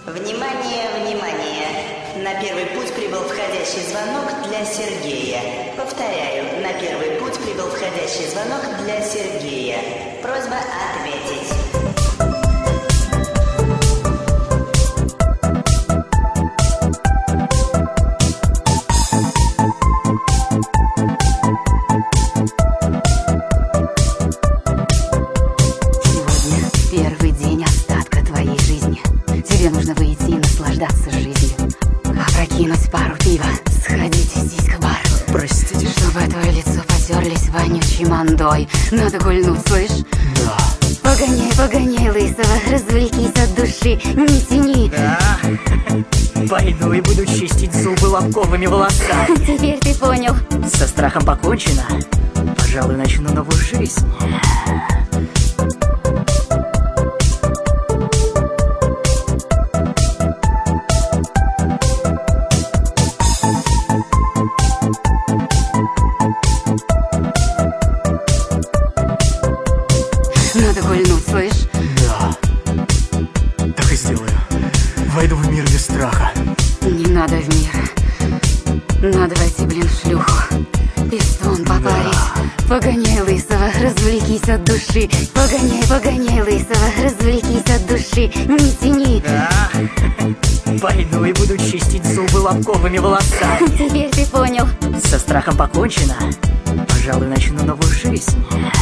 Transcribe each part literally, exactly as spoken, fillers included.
Внимание, внимание! На первый путь прибыл входящий звонок для Сергея. Повторяю, на первый путь прибыл входящий звонок для Сергея. Просьба ответить. Первый день остатка твоей жизни. Тебе нужно выйти и наслаждаться жизнью. Опрокинуть пару пива, сходить в диско-бар. Простите, чтобы твое лицо потерлись вонючей мандой. Надо гульнуть, слышь? Да. Погоняй, погоняй лысого, развлекись от души, не тяни. Да. Пойду и буду чистить зубы лобковыми волосами. Теперь ты понял. Со страхом покончено. Пожалуй, начну новую жизнь. Надо гульнуть, слышь? Да. Так и сделаю. Войду в мир без страха. Не надо в мир. Надо войти, блин, в шлюху. Пистон попарить. Да. Погоняй лысого, развлекись от души. Погоняй, погоняй лысого, развлекись от души, не тяни. Да. Пойду и буду чистить зубы лобковыми волосами. Теперь ты понял. Со страхом покончено. Пожалуй, начну новую жизнь.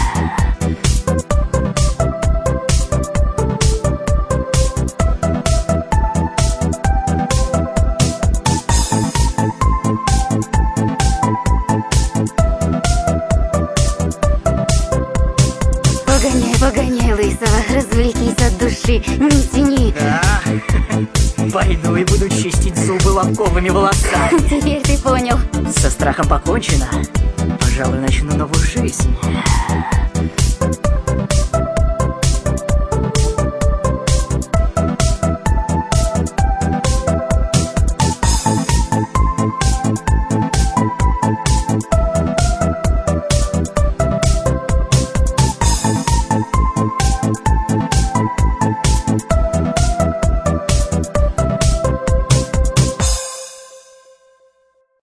Погоняй, погоняй лысого, развлекись от души, не тяни. Да. Пойду и буду чистить зубы лобковыми волосами. Теперь ты понял. Со страхом покончено. Пожалуй, начну новую жизнь.